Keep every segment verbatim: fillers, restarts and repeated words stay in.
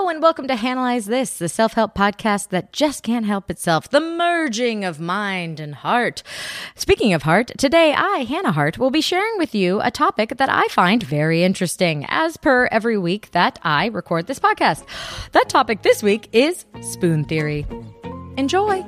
Hello and welcome to Analyze This, the self-help podcast that just can't help itself, the merging of mind and heart. Speaking of heart, today I, Hannah Hart, will be sharing with you a topic that I find very interesting, as per every week that I record this podcast. That topic this week is spoon theory. Enjoy!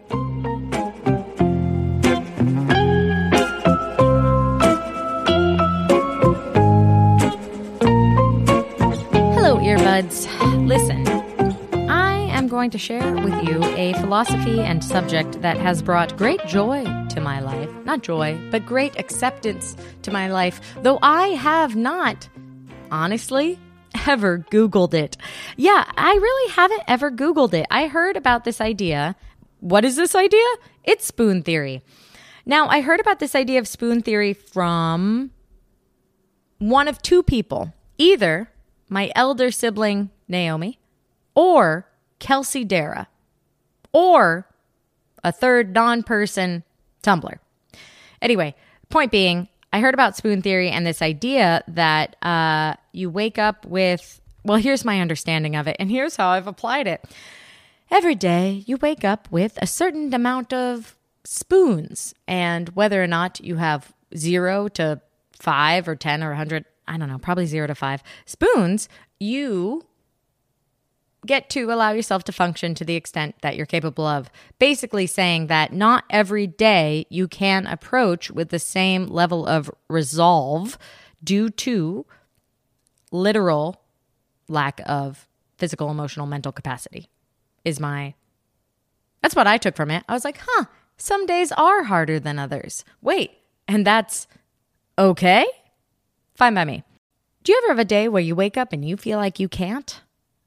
Hello, earbuds. Listen, I am going to share with you a philosophy and subject that has brought great joy to my life. Not joy, but great acceptance to my life, though I have not, honestly, ever Googled it. Yeah, I really haven't ever Googled it. I heard about this idea. What is this idea? It's spoon theory. Now, I heard about this idea of spoon theory from one of two people. Either my elder sibling, Naomi, or Kelsey Darragh, or a third non-person, Tumblr. Anyway, point being, I heard about spoon theory and this idea that uh, you wake up with, well, here's my understanding of it, and here's how I've applied it. Every day, you wake up with a certain amount of spoons, and whether or not you have zero to five or ten or a hundred, I don't know, probably zero to five spoons, you get to allow yourself to function to the extent that you're capable of. Basically saying that not every day you can approach with the same level of resolve due to literal lack of physical, emotional, mental capacity is my, that's what I took from it. I was like, huh, some days are harder than others. Wait, and that's okay? Fine by me. Do you ever have a day where you wake up and you feel like you can't?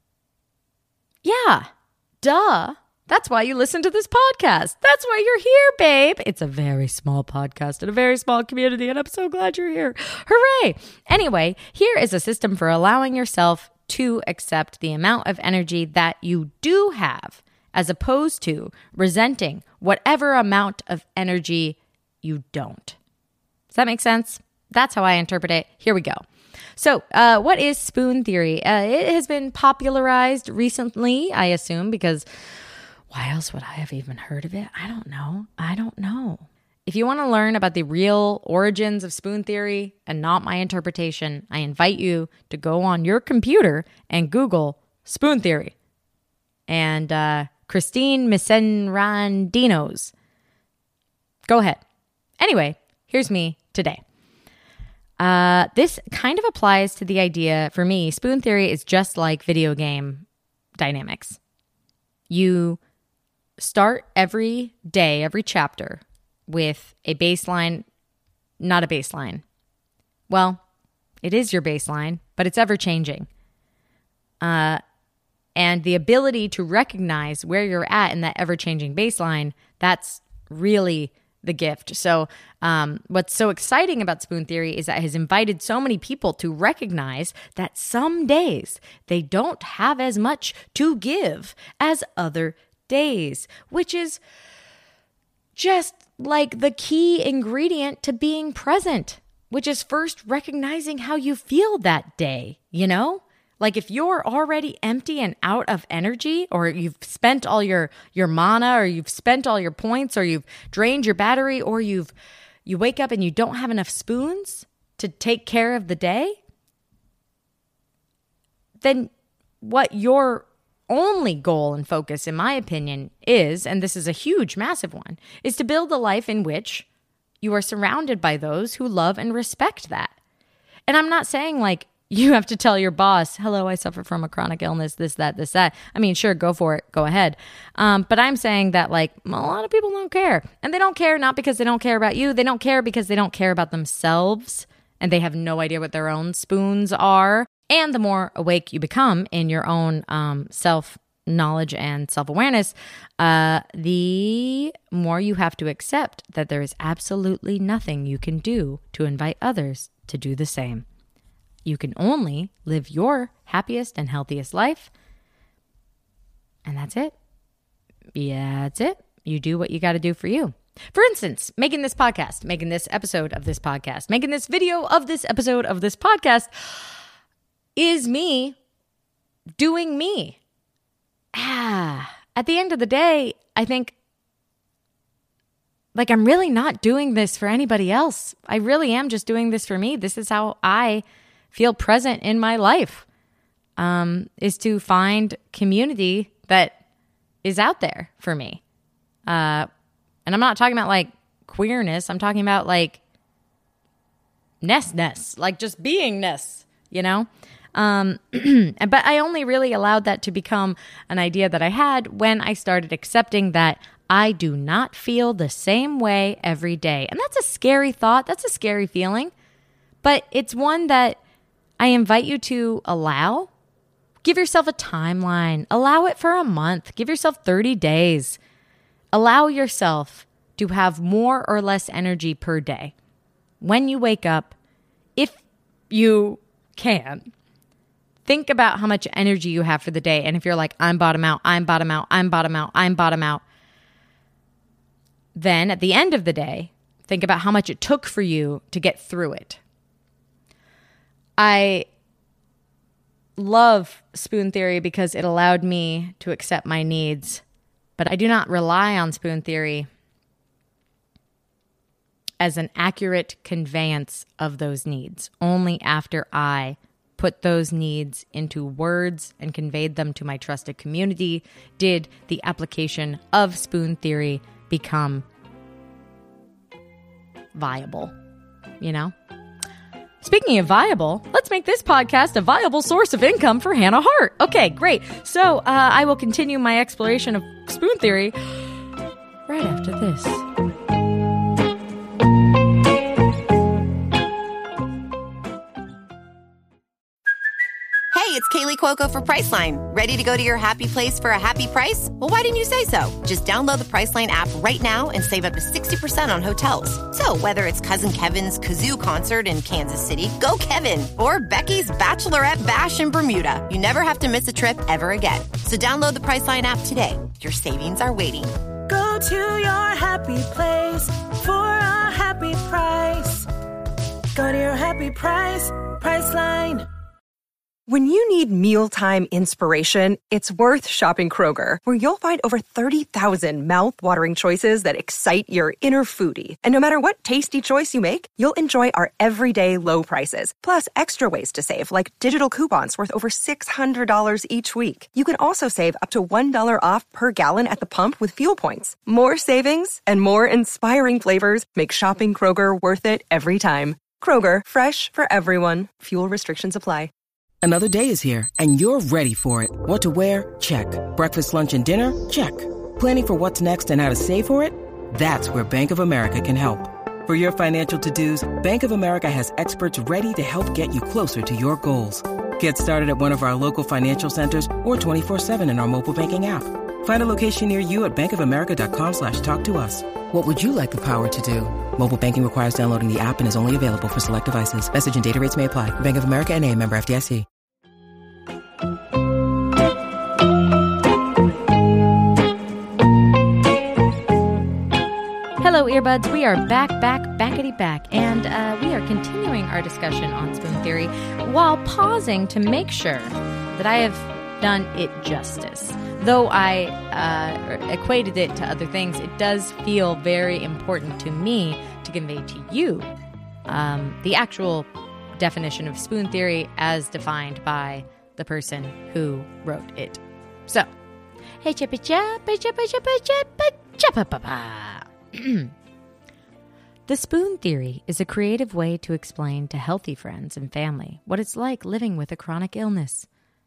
Yeah, duh. That's why you listen to this podcast. That's why you're here, babe. It's a very small podcast and a very small community, and I'm so glad you're here. Hooray! Anyway, here is a system for allowing yourself to accept the amount of energy that you do have, as opposed to resenting whatever amount of energy you don't. Does that make sense? That's how I interpret it. Here we go. So uh, what is spoon theory? Uh, it has been popularized recently, I assume, because why else would I have even heard of it? I don't know. I don't know. If you want to learn about the real origins of spoon theory and not my interpretation, I invite you to go on your computer and Google spoon theory and uh, Christine Misenrandinos. Go ahead. Anyway, here's me today. Uh, this kind of applies to the idea, for me, spoon theory is just like video game dynamics. You start every day, every chapter, with a baseline, not a baseline. Well, it is your baseline, but it's ever-changing. Uh, and the ability to recognize where you're at in that ever-changing baseline, that's really the gift. So um, what's so exciting about spoon theory is that it has invited so many people to recognize that some days they don't have as much to give as other days, which is just like the key ingredient to being present, which is first recognizing how you feel that day, you know? Like if you're already empty and out of energy, or you've spent all your, your mana, or you've spent all your points, or you've drained your battery, or you've you wake up and you don't have enough spoons to take care of the day, then what your only goal and focus, in my opinion, is, and this is a huge, massive one, is to build a life in which you are surrounded by those who love and respect that. And I'm not saying like, you have to tell your boss, hello, I suffer from a chronic illness, this, that, this, that. I mean, sure, go for it. Go ahead. Um, but I'm saying that like a lot of people don't care. And they don't care not because they don't care about you. They don't care because they don't care about themselves. And they have no idea what their own spoons are. And the more awake you become in your own um, self-knowledge and self-awareness, uh, the more you have to accept that there is absolutely nothing you can do to invite others to do the same. You can only live your happiest and healthiest life. And that's it. Yeah, that's it. You do what you got to do for you. For instance, making this podcast, making this episode of this podcast, making this video of this episode of this podcast is me doing me. Ah, at the end of the day, I think like I'm really not doing this for anybody else. I really am just doing this for me. This is how I feel present in my life, um, is to find community that is out there for me. Uh, and I'm not talking about like queerness. I'm talking about like ness-ness, like just beingness, you know? Um, but I only really allowed that to become an idea that I had when I started accepting that I do not feel the same way every day. And that's a scary thought. That's a scary feeling. But it's one that I invite you to allow. Give yourself a timeline. Allow it for a month. Give yourself thirty days. Allow yourself to have more or less energy per day. When you wake up, if you can, think about how much energy you have for the day. And if you're like, I'm bottom out, I'm bottom out, I'm bottom out, I'm bottom out, then at the end of the day, think about how much it took for you to get through it. I love spoon theory because it allowed me to accept my needs, but I do not rely on spoon theory as an accurate conveyance of those needs. Only after I put those needs into words and conveyed them to my trusted community did the application of spoon theory become viable, you know? Speaking of viable, let's make this podcast a viable source of income for Hannah Hart. Okay, great. So uh, I will continue my exploration of spoon theory right after this. Hey, it's Kaylee Cuoco for Priceline. Ready to go to your happy place for a happy price? Well, why didn't you say so? Just download the Priceline app right now and save up to sixty percent on hotels. So whether it's Cousin Kevin's Kazoo Concert in Kansas City, go Kevin, or Becky's Bachelorette Bash in Bermuda, you never have to miss a trip ever again. So download the Priceline app today. Your savings are waiting. Go to your happy place for a happy price. Go to your happy price, Priceline. When you need mealtime inspiration, it's worth shopping Kroger, where you'll find over thirty thousand mouth-watering choices that excite your inner foodie. And no matter what tasty choice you make, you'll enjoy our everyday low prices, plus extra ways to save, like digital coupons worth over six hundred dollars each week. You can also save up to one dollar off per gallon at the pump with fuel points. More savings and more inspiring flavors make shopping Kroger worth it every time. Kroger, fresh for everyone. Fuel restrictions apply. Another day is here, and you're ready for it. What to wear? Check. Breakfast, lunch, and dinner? Check. Planning for what's next and how to save for it? That's where Bank of America can help. For your financial to-dos, Bank of America has experts ready to help get you closer to your goals. Get started at one of our local financial centers or twenty-four seven in our mobile banking app. Find a location near you at bankofamerica.com slash talk to us. What would you like the power to do? Mobile banking requires downloading the app and is only available for select devices. Message and data rates may apply. Bank of America N A, member F D I C. Hello, earbuds. We are back, back, backity back, and uh, we are continuing our discussion on spoon theory while pausing to make sure that I have done it justice. Though I uh, equated it to other things, it does feel very important to me to convey to you um, the actual definition of spoon theory as defined by the person who wrote it. So, hey, chippa chappa chippa chippa chippa chippa papa. The spoon theory is a creative way to explain to healthy friends and family what it's like living with a chronic illness.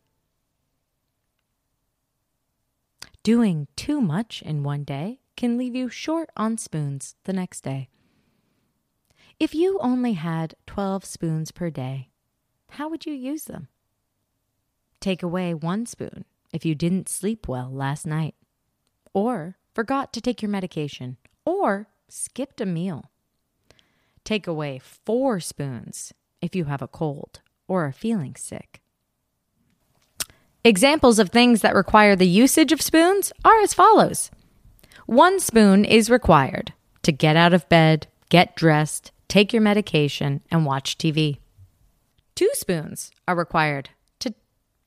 Doing too much in one day can leave you short on spoons the next day. If you only had twelve spoons per day, how would you use them? Take away one spoon if you didn't sleep well last night, or forgot to take your medication, or skipped a meal. Take away four spoons if you have a cold or are feeling sick. Examples of things that require the usage of spoons are as follows. One spoon is required to get out of bed, get dressed, take your medication, and watch T V. Two spoons are required to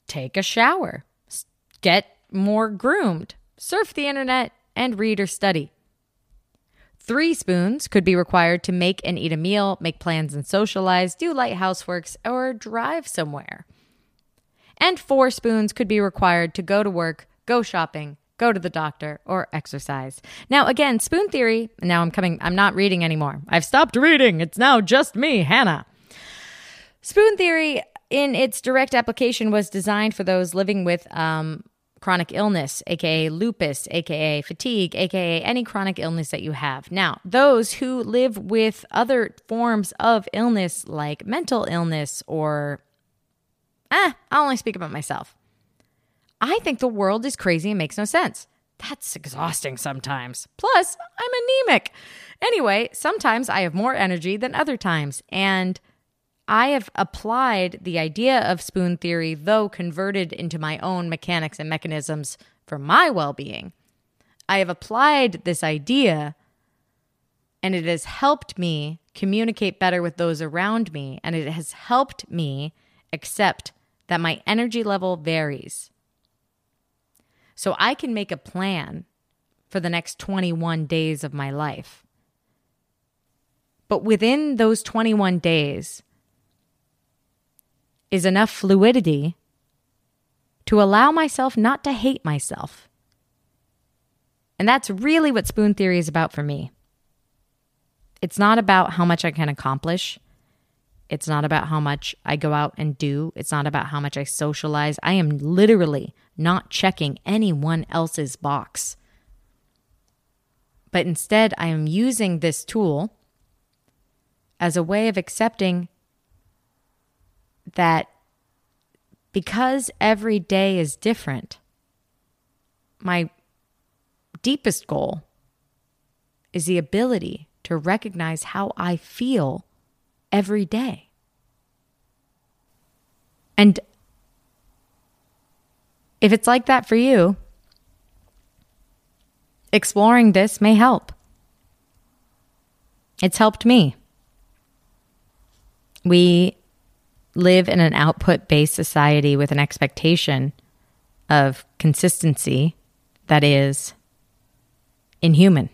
take a shower, get more groomed, surf the internet, and read or study. Three spoons could be required to make and eat a meal, make plans and socialize, do light houseworks, or drive somewhere. And four spoons could be required to go to work, go shopping, go to the doctor, or exercise. Now, again, spoon theory, now I'm coming, I'm not reading anymore. I've stopped reading. It's now just me, Hannah. Spoon theory, in its direct application, was designed for those living with um, chronic illness, aka lupus, aka fatigue, aka any chronic illness that you have. Now, those who live with other forms of illness like mental illness or, eh, I'll only speak about myself. I think the world is crazy and makes no sense. That's exhausting sometimes. Plus, I'm anemic. Anyway, sometimes I have more energy than other times, and I have applied the idea of spoon theory, though converted into my own mechanics and mechanisms for my well-being. I have applied this idea, and it has helped me communicate better with those around me, and it has helped me accept that my energy level varies. So I can make a plan for the next twenty-one days of my life. But within those twenty-one days is enough fluidity to allow myself not to hate myself. And that's really what spoon theory is about for me. It's not about how much I can accomplish. It's not about how much I go out and do. It's not about how much I socialize. I am literally not checking anyone else's box. But instead, I am using this tool as a way of accepting that because every day is different, my deepest goal is the ability to recognize how I feel every day. And if it's like that for you, exploring this may help. It's helped me. We live in an output-based society with an expectation of consistency that is inhuman.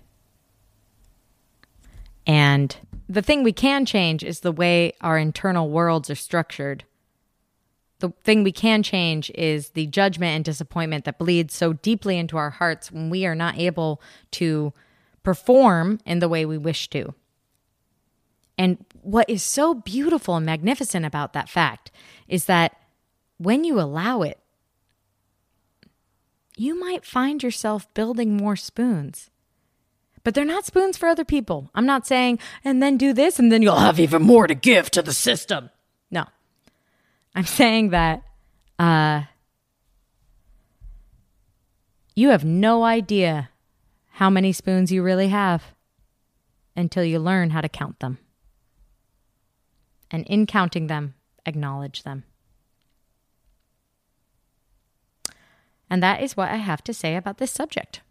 And the thing we can change is the way our internal worlds are structured. The thing we can change is the judgment and disappointment that bleeds so deeply into our hearts when we are not able to perform in the way we wish to. And what is so beautiful and magnificent about that fact is that when you allow it, you might find yourself building more spoons. But they're not spoons for other people. I'm not saying, and then do this, and then you'll have even more to give to the system. No. I'm saying that uh, you have no idea how many spoons you really have until you learn how to count them. And in counting them, acknowledge them. And that is what I have to say about this subject.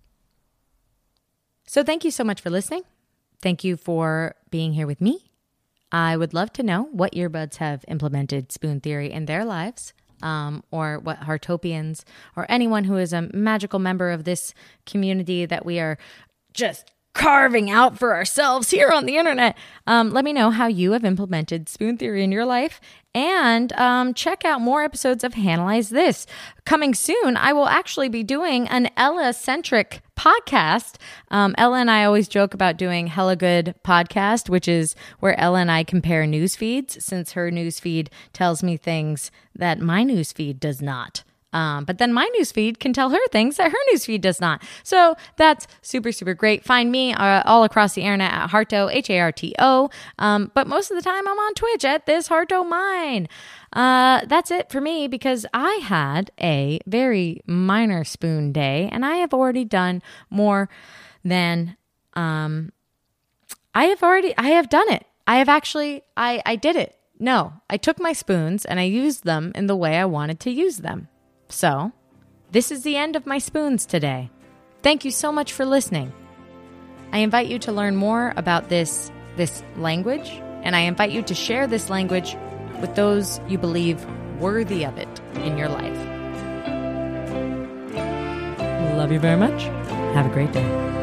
So thank you so much for listening. Thank you for being here with me. I would love to know what earbuds have implemented spoon theory in their lives, um, or what Heartopians or anyone who is a magical member of this community that we are just carving out for ourselves here on the internet. Um, let me know how you have implemented spoon theory in your life, and um, check out more episodes of Hanalyze This. Coming soon, I will actually be doing an Ella-centric podcast. Um, Ella and I always joke about doing Hella Good podcast, which is where Ella and I compare news feeds, since her news feed tells me things that my news feed does not. Um, but then my newsfeed can tell her things that her newsfeed does not. So that's super, super great. Find me uh, all across the internet at Harto, H A R T O. Um, but most of the time I'm on Twitch at This Harto Mine. Uh, that's it for me because I had a very minor spoon day and I have already done more than, um, I have already, I have done it. I have actually, I, I did it. No, I took my spoons and I used them in the way I wanted to use them. So, this is the end of my spoons today. Thank you so much for listening. I invite you to learn more about this, this language, and I invite you to share this language with those you believe worthy of it in your life. Love you very much. Have a great day.